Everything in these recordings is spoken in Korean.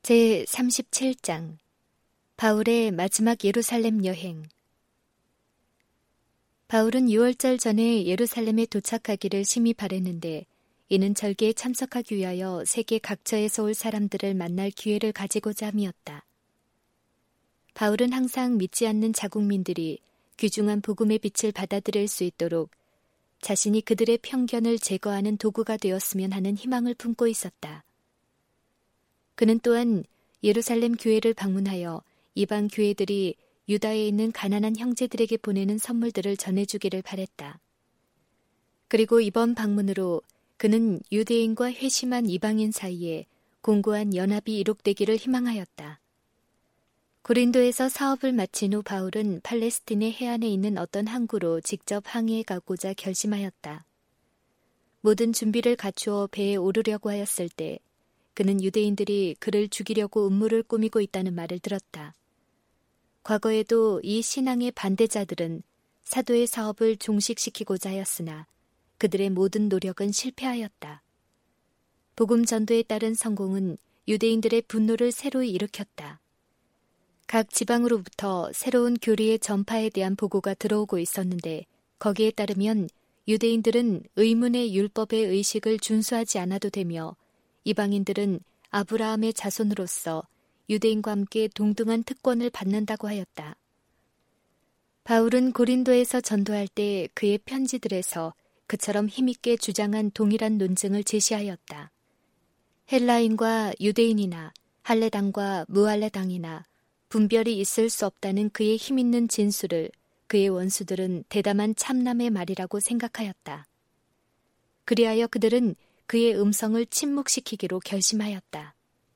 제37장 바울의 마지막 예루살렘 여행. 바울은 6월절 전에 예루살렘에 도착하기를 심히 바랬는데 이는 절기에 참석하기 위하여 세계 각처에서 올 사람들을 만날 기회를 가지고자 함이었다. 바울은 항상 믿지 않는 자국민들이 귀중한 복음의 빛을 받아들일 수 있도록 자신이 그들의 편견을 제거하는 도구가 되었으면 하는 희망을 품고 있었다. 그는 또한 예루살렘 교회를 방문하여 이방 교회들이 유다에 있는 가난한 형제들에게 보내는 선물들을 전해주기를 바랬다. 그리고 이번 방문으로 그는 유대인과 회심한 이방인 사이에 공고한 연합이 이룩되기를 희망하였다. 고린도에서 사업을 마친 후 바울은 팔레스틴의 해안에 있는 어떤 항구로 직접 항해해 가고자 결심하였다. 모든 준비를 갖추어 배에 오르려고 하였을 때 그는 유대인들이 그를 죽이려고 음모를 꾸미고 있다는 말을 들었다. 과거에도 이 신앙의 반대자들은 사도의 사업을 종식시키고자 하였으나 그들의 모든 노력은 실패하였다. 복음 전도에 따른 성공은 유대인들의 분노를 새로이 일으켰다. 각 지방으로부터 새로운 교리의 전파에 대한 보고가 들어오고 있었는데 거기에 따르면 유대인들은 의문의 율법의 의식을 준수하지 않아도 되며 이방인들은 아브라함의 자손으로서 유대인과 함께 동등한 특권을 받는다고 하였다. 바울은 고린도에서 전도할 때 그의 편지들에서 그처럼 힘있게 주장한 동일한 논증을 제시하였다. 헬라인과 유대인이나 할레당과 무할레당이나 분별이 있을 수 없다는 그의 힘있는 진술을 그의 원수들은 대담한 참남의 말이라고 생각하였다. 그리하여 그들은 그의 음성을 침묵시키기로 결심하였다.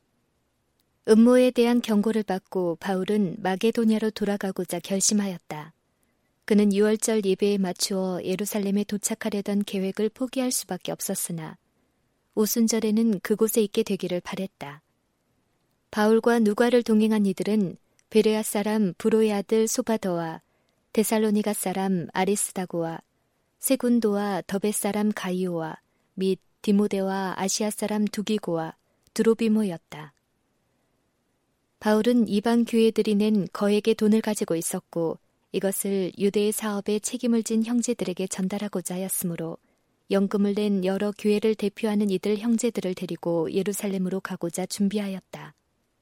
음모에 대한 경고를 받고 바울은 마게도냐로 돌아가고자 결심하였다. 그는 6월절 예배에 맞추어 예루살렘에 도착하려던 계획을 포기할 수밖에 없었으나 오순절에는 그곳에 있게 되기를 바랬다. 바울과 누가를 동행한 이들은 베레아 사람 브로의 아들 소바더와 데살로니가 사람 아리스다고와 세군도와 더베 사람 가이오와 및 디모데와 아시아 사람 두기고와 드로비모였다. 바울은 이방 교회들이 낸 거액의 돈을 가지고 있었고 이것을 유대의 사업에 책임을 진 형제들에게 전달하고자 하였으므로 연금을 낸 여러 교회를 대표하는 이들 형제들을 데리고 예루살렘으로 가고자 준비하였다.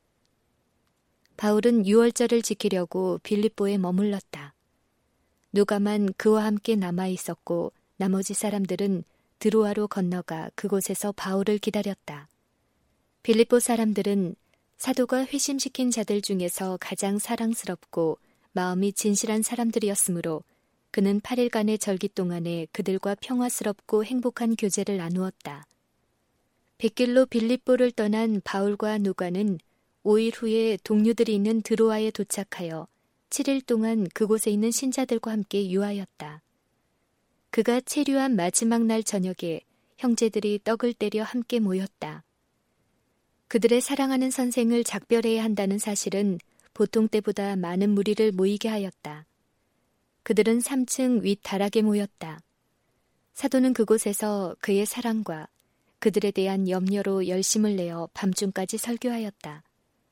바울은 6월절을 지키려고 빌립보에 머물렀다. 누가만 그와 함께 남아 있었고 나머지 사람들은 드로아로 건너가 그곳에서 바울을 기다렸다. 빌립보 사람들은 사도가 회심시킨 자들 중에서 가장 사랑스럽고 마음이 진실한 사람들이었으므로 그는 8일간의 절기 동안에 그들과 평화스럽고 행복한 교제를 나누었다. 뱃길로 빌립보를 떠난 바울과 누가는 5일 후에 동료들이 있는 드로아에 도착하여 7일 동안 그곳에 있는 신자들과 함께 유하였다. 그가 체류한 마지막 날 저녁에 형제들이 떡을 때려 함께 모였다. 그들의 사랑하는 선생을 작별해야 한다는 사실은 보통 때보다 많은 무리를 모이게 하였다. 그들은 3층 윗다락에 모였다. 사도는 그곳에서 그의 사랑과 그들에 대한 염려로 열심을 내어 밤중까지 설교하였다.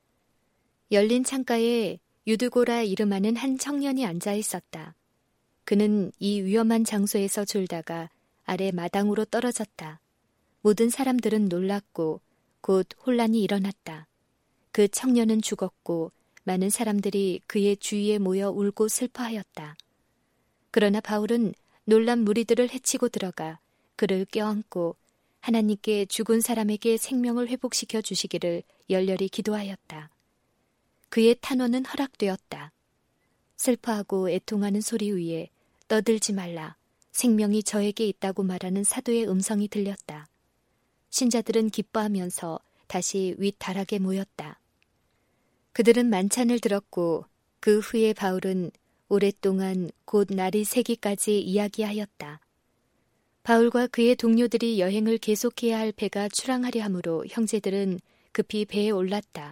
열린 창가에 유드고라 이름하는 한 청년이 앉아 있었다. 그는 이 위험한 장소에서 졸다가 아래 마당으로 떨어졌다. 모든 사람들은 놀랐고 곧 혼란이 일어났다. 그 청년은 죽었고 많은 사람들이 그의 주위에 모여 울고 슬퍼하였다. 그러나 바울은 놀란 무리들을 해치고 들어가 그를 껴안고 하나님께 죽은 사람에게 생명을 회복시켜 주시기를 열렬히 기도하였다. 그의 탄원은 허락되었다. 슬퍼하고 애통하는 소리 위에 떠들지 말라. 생명이 저에게 있다고 말하는 사도의 음성이 들렸다. 신자들은 기뻐하면서 다시 윗다락에 모였다. 그들은 만찬을 들었고 그 후에 바울은 오랫동안 곧 날이 새기까지 이야기하였다. 바울과 그의 동료들이 여행을 계속해야 할 배가 출항하려 하므로 형제들은 급히 배에 올랐다.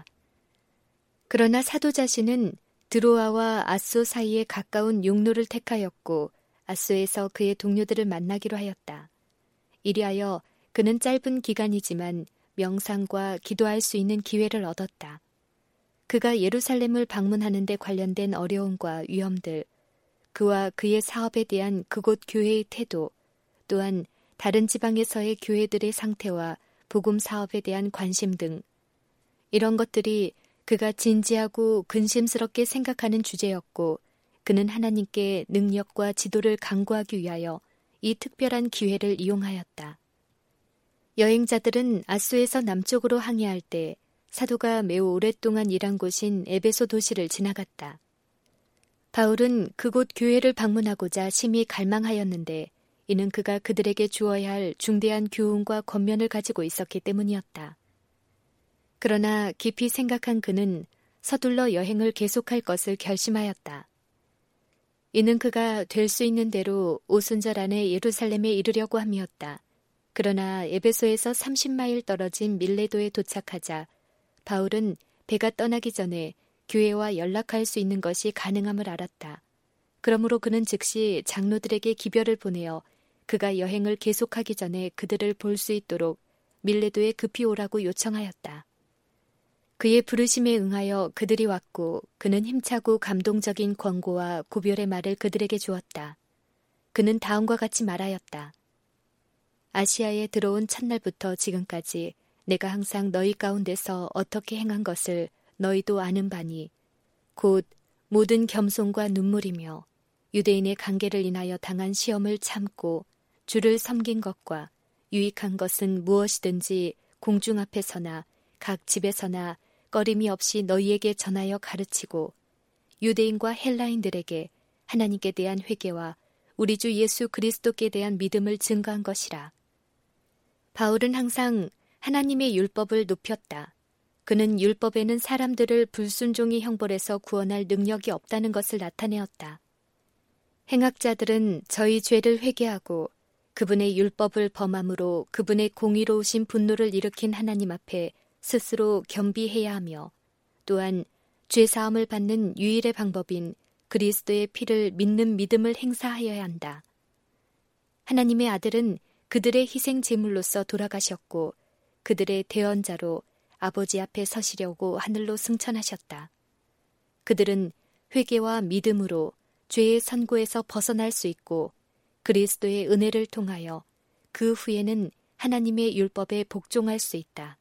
그러나 사도 자신은 드로아와 아소 사이에 가까운 용로를 택하였고 아소에서 그의 동료들을 만나기로 하였다. 이리하여 그는 짧은 기간이지만 명상과 기도할 수 있는 기회를 얻었다. 그가 예루살렘을 방문하는 데 관련된 어려움과 위험들, 그와 그의 사업에 대한 그곳 교회의 태도, 또한 다른 지방에서의 교회들의 상태와 복음 사업에 대한 관심 등 이런 것들이 그가 진지하고 근심스럽게 생각하는 주제였고 그는 하나님께 능력과 지도를 간구하기 위하여 이 특별한 기회를 이용하였다. 여행자들은 아수에서 남쪽으로 항해할 때 사도가 매우 오랫동안 일한 곳인 에베소 도시를 지나갔다. 바울은 그곳 교회를 방문하고자 심히 갈망하였는데 이는 그가 그들에게 주어야 할 중대한 교훈과 권면을 가지고 있었기 때문이었다. 그러나 깊이 생각한 그는 서둘러 여행을 계속할 것을 결심하였다. 이는 그가 될 수 있는 대로 오순절 안에 예루살렘에 이르려고 함이었다. 그러나 에베소에서 30마일 떨어진 밀레도에 도착하자 바울은 배가 떠나기 전에 교회와 연락할 수 있는 것이 가능함을 알았다. 그러므로 그는 즉시 장로들에게 기별을 보내어 그가 여행을 계속하기 전에 그들을 볼 수 있도록 밀레도에 급히 오라고 요청하였다. 그의 부르심에 응하여 그들이 왔고 그는 힘차고 감동적인 권고와 고별의 말을 그들에게 주었다. 그는 다음과 같이 말하였다. 아시아에 들어온 첫날부터 지금까지 내가 항상 너희 가운데서 어떻게 행한 것을 너희도 아는 바니 곧 모든 겸손과 눈물이며 유대인의 관계를 인하여 당한 시험을 참고 주를 섬긴 것과 유익한 것은 무엇이든지 공중 앞에서나 각 집에서나 꺼림이 없이 너희에게 전하여 가르치고 유대인과 헬라인들에게 하나님께 대한 회개와 우리 주 예수 그리스도께 대한 믿음을 증거한 것이라. 바울은 항상 하나님의 율법을 높였다. 그는 율법에는 사람들을 불순종의 형벌에서 구원할 능력이 없다는 것을 나타내었다. 행악자들은 저희 죄를 회개하고 그분의 율법을 범함으로 그분의 공의로우신 분노를 일으킨 하나님 앞에 스스로 겸비해야 하며 또한 죄사함을 받는 유일의 방법인 그리스도의 피를 믿는 믿음을 행사하여야 한다. 하나님의 아들은 그들의 희생 제물로서 돌아가셨고 그들의 대언자로 아버지 앞에 서시려고 하늘로 승천하셨다. 그들은 회개와 믿음으로 죄의 선고에서 벗어날 수 있고 그리스도의 은혜를 통하여 그 후에는 하나님의 율법에 복종할 수 있다.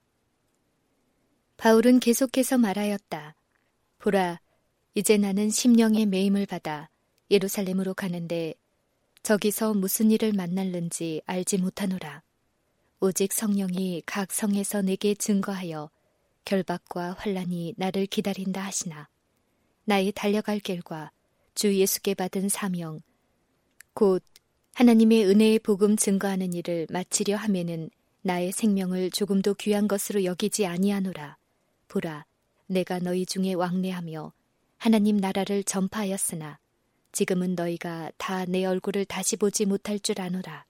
바울은 계속해서 말하였다. 보라, 이제 나는 심령의 매임을 받아 예루살렘으로 가는데 저기서 무슨 일을 만날는지 알지 못하노라. 오직 성령이 각 성에서 내게 증거하여 결박과 환난이 나를 기다린다 하시나 나의 달려갈 길과 주 예수께 받은 사명 곧 하나님의 은혜의 복음 증거하는 일을 마치려 하면은 나의 생명을 조금도 귀한 것으로 여기지 아니하노라. 보라, 내가 너희 중에 왕래하며 하나님 나라를 전파하였으나 지금은 너희가 다 내 얼굴을 다시 보지 못할 줄 아노라.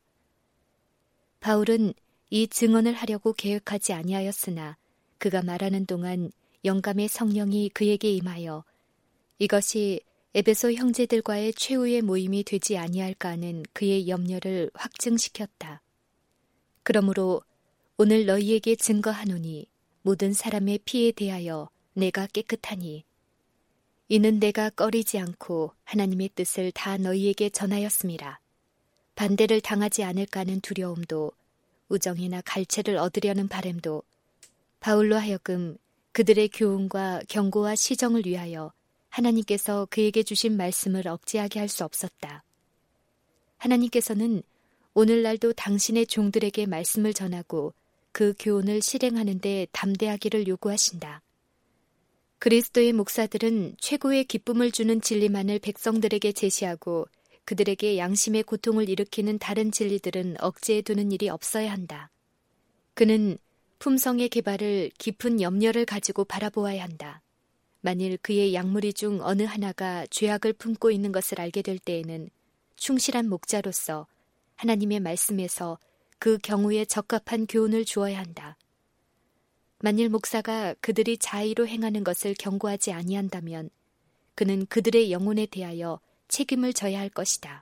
바울은 이 증언을 하려고 계획하지 아니하였으나 그가 말하는 동안 영감의 성령이 그에게 임하여 이것이 에베소 형제들과의 최후의 모임이 되지 아니할까 하는 그의 염려를 확증시켰다. 그러므로 오늘 너희에게 증거하노니 모든 사람의 피에 대하여 내가 깨끗하니 이는 내가 꺼리지 않고 하나님의 뜻을 다 너희에게 전하였음이라. 반대를 당하지 않을까 하는 두려움도 우정이나 갈채를 얻으려는 바램도 바울로 하여금 그들의 교훈과 경고와 시정을 위하여 하나님께서 그에게 주신 말씀을 억제하게 할 수 없었다. 하나님께서는 오늘날도 당신의 종들에게 말씀을 전하고 그 교훈을 실행하는 데 담대하기를 요구하신다. 그리스도의 목사들은 최고의 기쁨을 주는 진리만을 백성들에게 제시하고 그들에게 양심의 고통을 일으키는 다른 진리들은 억제해 두는 일이 없어야 한다. 그는 품성의 개발을 깊은 염려를 가지고 바라보아야 한다. 만일 그의 약물이 중 어느 하나가 죄악을 품고 있는 것을 알게 될 때에는 충실한 목자로서 하나님의 말씀에서 그 경우에 적합한 교훈을 주어야 한다. 만일 목사가 그들이 자의로 행하는 것을 경고하지 아니한다면 그는 그들의 영혼에 대하여 책임을 져야 할 것이다.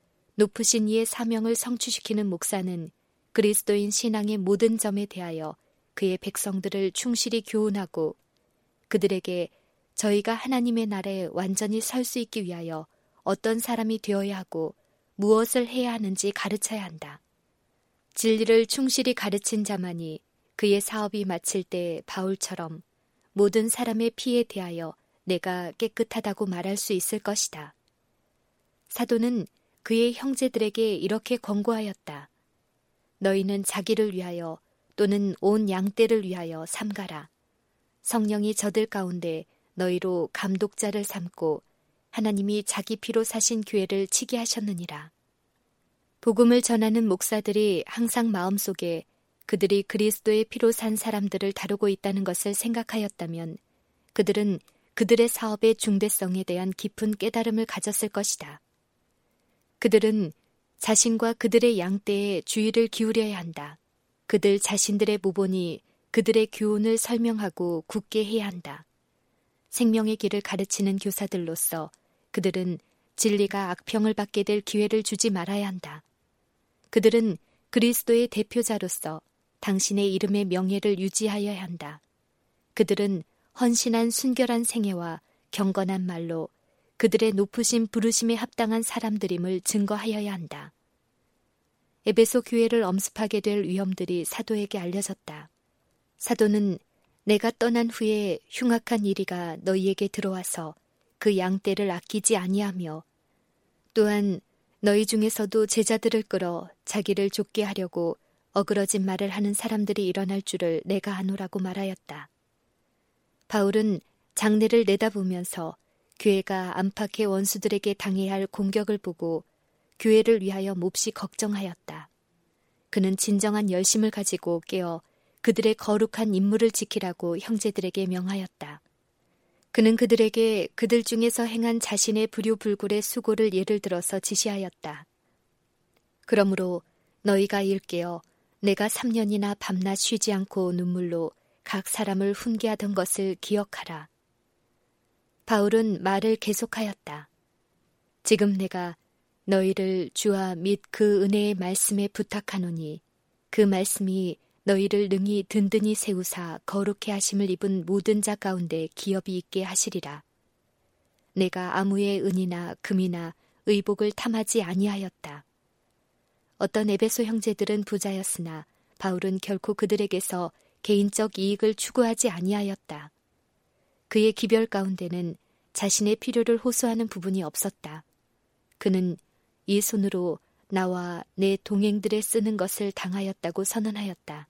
높으신 이의 사명을 성취시키는 목사는 그리스도인 신앙의 모든 점에 대하여 그의 백성들을 충실히 교훈하고 그들에게 저희가 하나님의 날에 완전히 설 수 있기 위하여 어떤 사람이 되어야 하고 무엇을 해야 하는지 가르쳐야 한다. 진리를 충실히 가르친 자만이 그의 사업이 마칠 때 바울처럼 모든 사람의 피에 대하여 내가 깨끗하다고 말할 수 있을 것이다. 사도는 그의 형제들에게 이렇게 권고하였다. 너희는 자기를 위하여 또는 온 양떼를 위하여 삼가라. 성령이 저들 가운데 너희로 감독자를 삼고 하나님이 자기 피로 사신 교회를 치게 하셨느니라. 복음을 전하는 목사들이 항상 마음속에 그들이 그리스도의 피로 산 사람들을 다루고 있다는 것을 생각하였다면 그들은 그들의 사업의 중대성에 대한 깊은 깨달음을 가졌을 것이다. 그들은 자신과 그들의 양떼에 주의를 기울여야 한다. 그들 자신들의 모본이 그들의 교훈을 설명하고 굳게 해야 한다. 생명의 길을 가르치는 교사들로서 그들은 진리가 악평을 받게 될 기회를 주지 말아야 한다. 그들은 그리스도의 대표자로서 당신의 이름의 명예를 유지하여야 한다. 그들은 헌신한 순결한 생애와 경건한 말로 그들의 높으신 부르심에 합당한 사람들임을 증거하여야 한다. 에베소 교회를 엄습하게 될 위험들이 사도에게 알려졌다. 사도는 내가 떠난 후에 흉악한 이리가 너희에게 들어와서 그 양떼를 아끼지 아니하며 또한 너희 중에서도 제자들을 끌어 자기를 쫓게 하려고 어그러진 말을 하는 사람들이 일어날 줄을 내가 아노라고 말하였다. 바울은 장래를 내다보면서 교회가 안팎의 원수들에게 당해야 할 공격을 보고 교회를 위하여 몹시 걱정하였다. 그는 진정한 열심을 가지고 깨어 그들의 거룩한 임무를 지키라고 형제들에게 명하였다. 그는 그들에게 그들 중에서 행한 자신의 불효불굴의 수고를 예를 들어서 지시하였다. 그러므로 너희가 일깨어 내가 3년이나 밤낮 쉬지 않고 눈물로 각 사람을 훈계하던 것을 기억하라. 바울은 말을 계속하였다. 지금 내가 너희를 주와 및 그 은혜의 말씀에 부탁하노니 그 말씀이 너희를 능히 든든히 세우사 거룩해 하심을 입은 모든 자 가운데 기업이 있게 하시리라. 내가 아무의 은이나 금이나 의복을 탐하지 아니하였다. 어떤 에베소 형제들은 부자였으나 바울은 결코 그들에게서 개인적 이익을 추구하지 아니하였다. 그의 기별 가운데는 자신의 필요를 호소하는 부분이 없었다. 그는 이 손으로 나와 내 동행들의 쓰는 것을 당하였다고 선언하였다.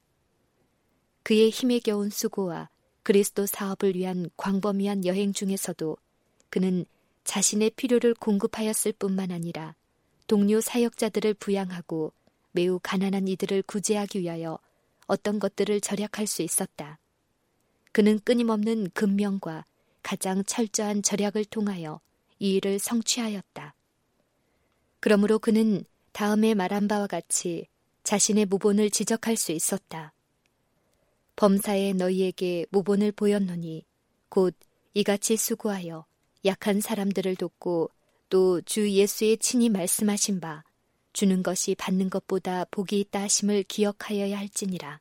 그의 힘에 겨운 수고와 그리스도 사업을 위한 광범위한 여행 중에서도 그는 자신의 필요를 공급하였을 뿐만 아니라 동료 사역자들을 부양하고 매우 가난한 이들을 구제하기 위하여 어떤 것들을 절약할 수 있었다. 그는 끊임없는 근면과 가장 철저한 절약을 통하여 이 일을 성취하였다. 그러므로 그는 다음에 말한 바와 같이 자신의 모본을 지적할 수 있었다. 범사에 너희에게 모본을 보였노니 곧 이같이 수고하여 약한 사람들을 돕고 또 주 예수의 친히 말씀하신 바 주는 것이 받는 것보다 복이 있다 하심을 기억하여야 할지니라.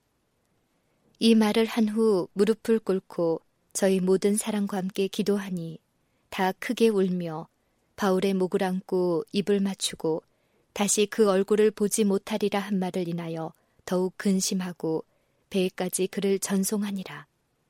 이 말을 한 후 무릎을 꿇고 저희 모든 사람과 함께 기도하니 다 크게 울며 바울의 목을 안고 입을 맞추고 다시 그 얼굴을 보지 못하리라 한 말을 인하여 더욱 근심하고 배에까지 그를 전송하니라.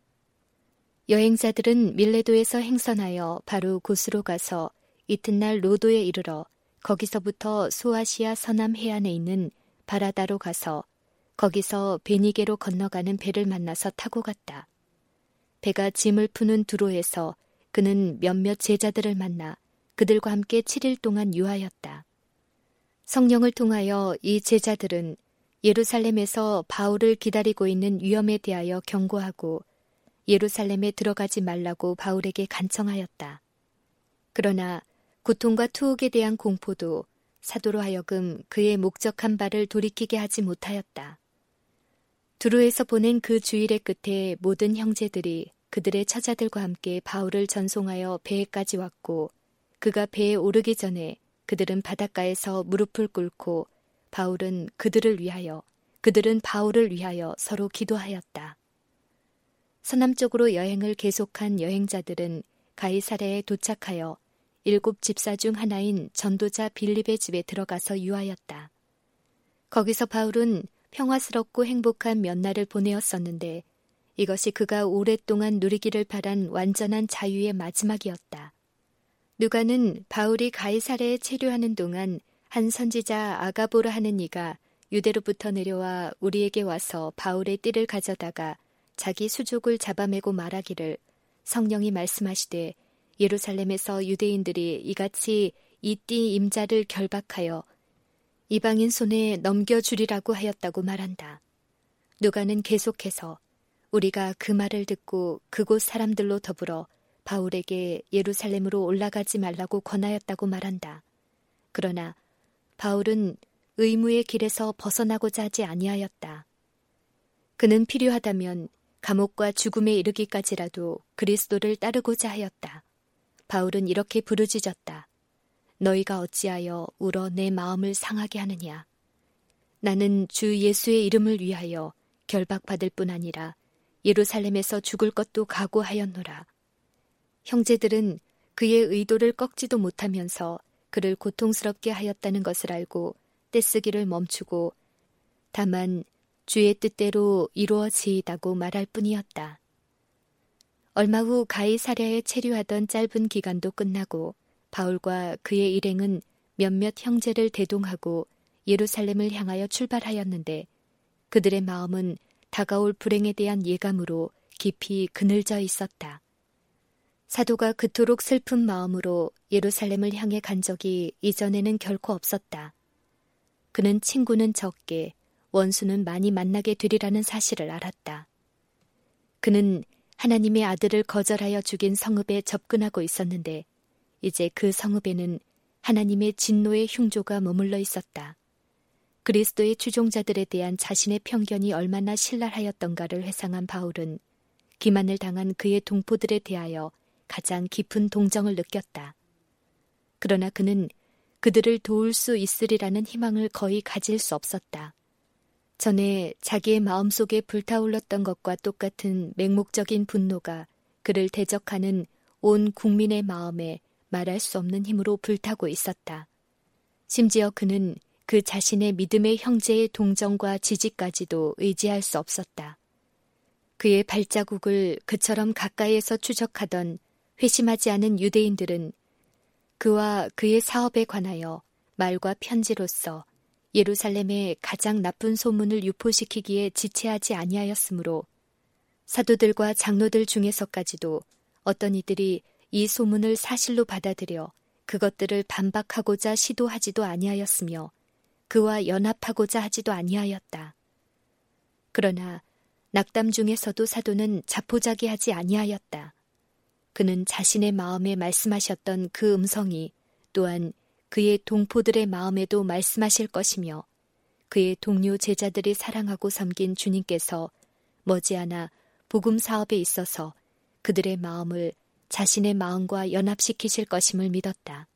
여행자들은 밀레도에서 행선하여 바로 곳으로 가서 이튿날 로도에 이르러 거기서부터 소아시아 서남 해안에 있는 바라다로 가서 거기서 베니게로 건너가는 배를 만나서 타고 갔다. 배가 짐을 푸는 두로에서 그는 몇몇 제자들을 만나 그들과 함께 7일 동안 유하였다. 성령을 통하여 이 제자들은 예루살렘에서 바울을 기다리고 있는 위험에 대하여 경고하고 예루살렘에 들어가지 말라고 바울에게 간청하였다. 그러나 고통과 투옥에 대한 공포도 사도로 하여금 그의 목적한 바를 돌이키게 하지 못하였다. 두로에서 보낸 그 주일의 끝에 모든 형제들이 그들의 처자들과 함께 바울을 전송하여 배에까지 왔고 그가 배에 오르기 전에 그들은 바닷가에서 무릎을 꿇고 그들은 바울을 위하여 서로 기도하였다. 서남쪽으로 여행을 계속한 여행자들은 가이사랴에 도착하여 7 집사 중 하나인 전도자 빌립의 집에 들어가서 유하였다. 거기서 바울은 평화스럽고 행복한 몇 날을 보내었었는데 이것이 그가 오랫동안 누리기를 바란 완전한 자유의 마지막이었다. 누가는 바울이 가이사랴에 체류하는 동안 한 선지자 아가보라 하는 이가 유대로부터 내려와 우리에게 와서 바울의 띠를 가져다가 자기 수족을 잡아매고 말하기를 성령이 말씀하시되 예루살렘에서 유대인들이 이같이 이 띠 임자를 결박하여 이방인 손에 넘겨주리라고 하였다고 말한다. 누가는 계속해서 우리가 그 말을 듣고 그곳 사람들로 더불어 바울에게 예루살렘으로 올라가지 말라고 권하였다고 말한다. 그러나 바울은 의무의 길에서 벗어나고자 하지 아니하였다. 그는 필요하다면 감옥과 죽음에 이르기까지라도 그리스도를 따르고자 하였다. 바울은 이렇게 부르짖었다. 너희가 어찌하여 울어 내 마음을 상하게 하느냐. 나는 주 예수의 이름을 위하여 결박받을 뿐 아니라 예루살렘에서 죽을 것도 각오하였노라. 형제들은 그의 의도를 꺾지도 못하면서 그를 고통스럽게 하였다는 것을 알고 떼쓰기를 멈추고 다만 주의 뜻대로 이루어지이다고 말할 뿐이었다. 얼마 후 가이사랴에 체류하던 짧은 기간도 끝나고 바울과 그의 일행은 몇몇 형제를 대동하고 예루살렘을 향하여 출발하였는데 그들의 마음은 다가올 불행에 대한 예감으로 깊이 그늘져 있었다. 사도가 그토록 슬픈 마음으로 예루살렘을 향해 간 적이 이전에는 결코 없었다. 그는 친구는 적게 원수는 많이 만나게 되리라는 사실을 알았다. 그는 하나님의 아들을 거절하여 죽인 성읍에 접근하고 있었는데 이제 그 성읍에는 하나님의 진노의 흉조가 머물러 있었다. 그리스도의 추종자들에 대한 자신의 편견이 얼마나 신랄하였던가를 회상한 바울은 기만을 당한 그의 동포들에 대하여 가장 깊은 동정을 느꼈다. 그러나 그는 그들을 도울 수 있으리라는 희망을 거의 가질 수 없었다. 전에 자기의 마음속에 불타올랐던 것과 똑같은 맹목적인 분노가 그를 대적하는 온 국민의 마음에 말할 수 없는 힘으로 불타고 있었다. 심지어 그는 그 자신의 믿음의 형제의 동정과 지지까지도 의지할 수 없었다. 그의 발자국을 그처럼 가까이에서 추적하던 회심하지 않은 유대인들은 그와 그의 사업에 관하여 말과 편지로서 예루살렘의 가장 나쁜 소문을 유포시키기에 지체하지 아니하였으므로 사도들과 장로들 중에서까지도 어떤 이들이 이 소문을 사실로 받아들여 그것들을 반박하고자 시도하지도 아니하였으며 그와 연합하고자 하지도 아니하였다. 그러나 낙담 중에서도 사도는 자포자기하지 아니하였다. 그는 자신의 마음에 말씀하셨던 그 음성이 또한 그의 동포들의 마음에도 말씀하실 것이며 그의 동료 제자들이 사랑하고 섬긴 주님께서 머지않아 복음 사업에 있어서 그들의 마음을 자신의 마음과 연합시키실 것임을 믿었다.